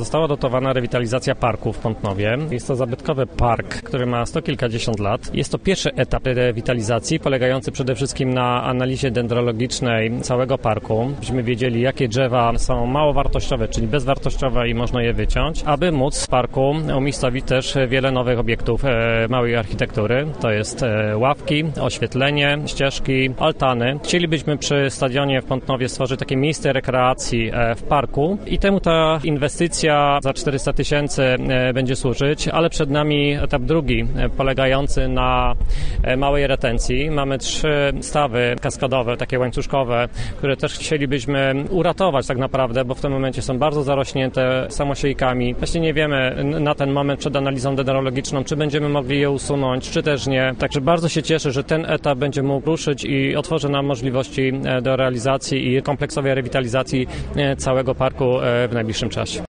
została dotowana rewitalizacja parku w Pątnowie. Jest to zabytkowy park, który ma sto kilkadziesiąt lat. Jest to pierwszy etap rewitalizacji, polegający przede wszystkim na analizie dendrologicznej całego parku. Byśmy wiedzieli, jakie drzewa są mało wartościowe, czyli bezwartościowe i można je wyciąć, aby móc w parku umiejscowić też wiele nowych obiektów małej architektury. To jest ławki, oświetlenie, ścieżki, altany. Chcielibyśmy przy stadionie w Pątnowie stworzyć takie miejsce rekreacji w parku i temu ta inwestycja za 400 tysięcy będzie służyć, ale przed nami etap drugi, polegający na małej retencji. Mamy 3 stawy kaskadowe, takie łańcuszkowe, które też chcielibyśmy uratować tak naprawdę, bo w tym momencie są bardzo zarośnięte samosiejkami. Właśnie nie wiemy na ten moment przed analizą dendrologiczną, czy będziemy mogli je usunąć, czy też nie. Także bardzo się cieszę, że ten etap będzie mógł ruszyć i otworzy nam możliwości do realizacji i kompleksowej rewitalizacji całego parku w najbliższym czasie.